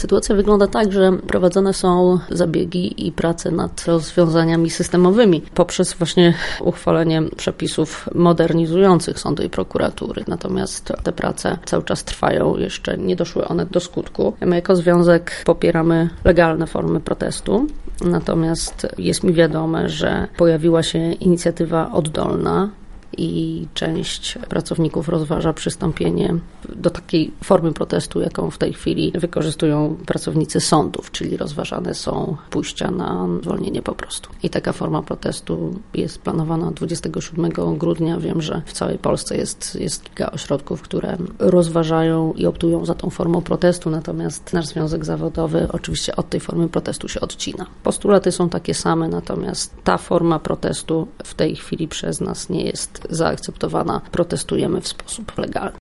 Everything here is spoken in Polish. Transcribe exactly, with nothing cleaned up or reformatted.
Sytuacja wygląda tak, że prowadzone są zabiegi i prace nad rozwiązaniami systemowymi poprzez właśnie uchwalenie przepisów modernizujących sądy i prokuratury. Natomiast te prace cały czas trwają, jeszcze nie doszły one do skutku. My jako związek popieramy legalne formy protestu, natomiast jest mi wiadome, że pojawiła się inicjatywa oddolna i część pracowników rozważa przystąpienie do takiej formy protestu, jaką w tej chwili wykorzystują pracownicy sądów, czyli rozważane są pójścia na zwolnienie po prostu. I taka forma protestu jest planowana dwudziestego siódmego grudnia. Wiem, że w całej Polsce jest, jest kilka ośrodków, które rozważają i optują za tą formą protestu, natomiast nasz związek zawodowy oczywiście od tej formy protestu się odcina. Postulaty są takie same, natomiast ta forma protestu w tej chwili przez nas nie jest zaakceptowana. Protestujemy w sposób legalny.